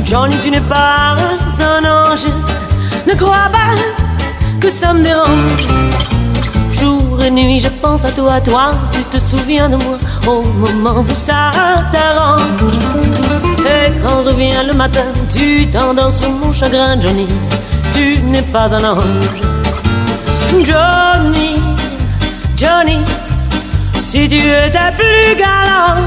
Johnny, tu n'es pas un ange, ne crois pas que ça me dérange. Jour et nuit, je pense à toi, tu te souviens de moi au moment où ça t'arrange. Et quand revient le matin, tu t'endors sur mon chagrin. Johnny, tu n'es pas un ange. Johnny, Johnny, si tu étais plus galant.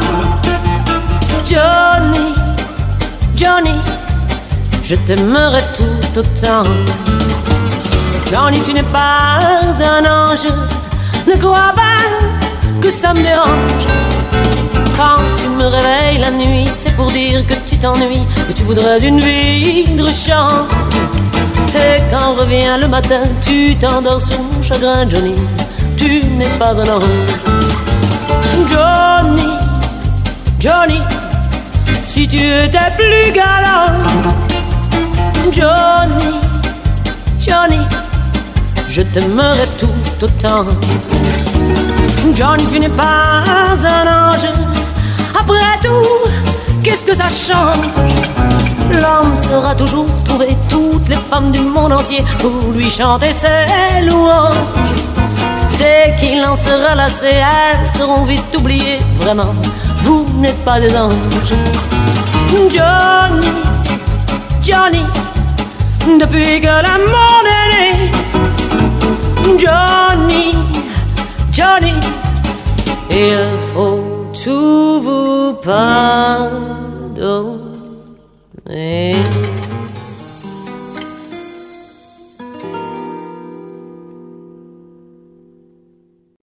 Johnny, Johnny, je t'aimerais tout autant. Johnny, tu n'es pas un ange, ne crois pas que ça me dérange. Quand tu me réveilles la nuit, c'est pour dire que tu t'ennuies, que tu voudrais une vie de rechange. Et quand revient le matin, tu t'endors sur mon chagrin. Johnny, tu n'es pas un ange. Johnny, Johnny, si tu étais plus galant. Johnny, Johnny, je t'aimerais tout autant. Johnny, tu n'es pas un ange. Après tout, qu'est-ce que ça change? L'homme saura toujours trouver toutes les femmes du monde entier pour lui chanter ses louanges. Dès qu'il en sera lassé, elles seront vite oubliées. Vraiment, vous n'êtes pas des anges. Johnny, Johnny, depuis que l'amour est né. Johnny, Johnny, il faut tout vous pardonner.